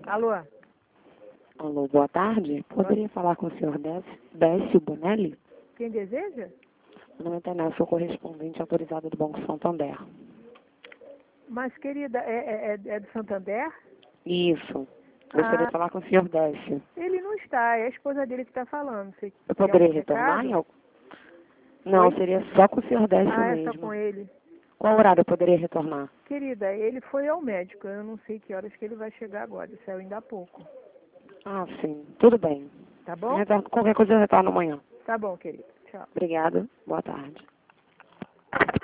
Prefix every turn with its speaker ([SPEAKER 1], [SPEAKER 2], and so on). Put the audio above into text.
[SPEAKER 1] Alô?
[SPEAKER 2] Alô, boa tarde. Poderia falar com o senhor Décio Bonelli?
[SPEAKER 1] Quem deseja?
[SPEAKER 2] Meu nome é Tainá, sou correspondente autorizado do Banco Santander.
[SPEAKER 1] Mas, querida, é do Santander?
[SPEAKER 2] Isso. Gostaria de falar com o senhor Décio.
[SPEAKER 1] Ele não está, é a esposa dele que está falando. Você
[SPEAKER 2] Eu
[SPEAKER 1] quer
[SPEAKER 2] poderia
[SPEAKER 1] algum
[SPEAKER 2] retornar?
[SPEAKER 1] recado?
[SPEAKER 2] Não,
[SPEAKER 1] Oi?
[SPEAKER 2] seria só com o senhor Décio
[SPEAKER 1] É
[SPEAKER 2] mesmo.
[SPEAKER 1] só com ele.
[SPEAKER 2] Qual horário eu poderia retornar?
[SPEAKER 1] Querida, ele foi ao médico. Eu não sei que horas que ele vai chegar agora. Ele saiu ainda há pouco.
[SPEAKER 2] Ah, sim. Tudo bem.
[SPEAKER 1] Tá bom?
[SPEAKER 2] Qualquer coisa eu retorno amanhã.
[SPEAKER 1] Tá bom, querida. Tchau.
[SPEAKER 2] Obrigada. Boa tarde.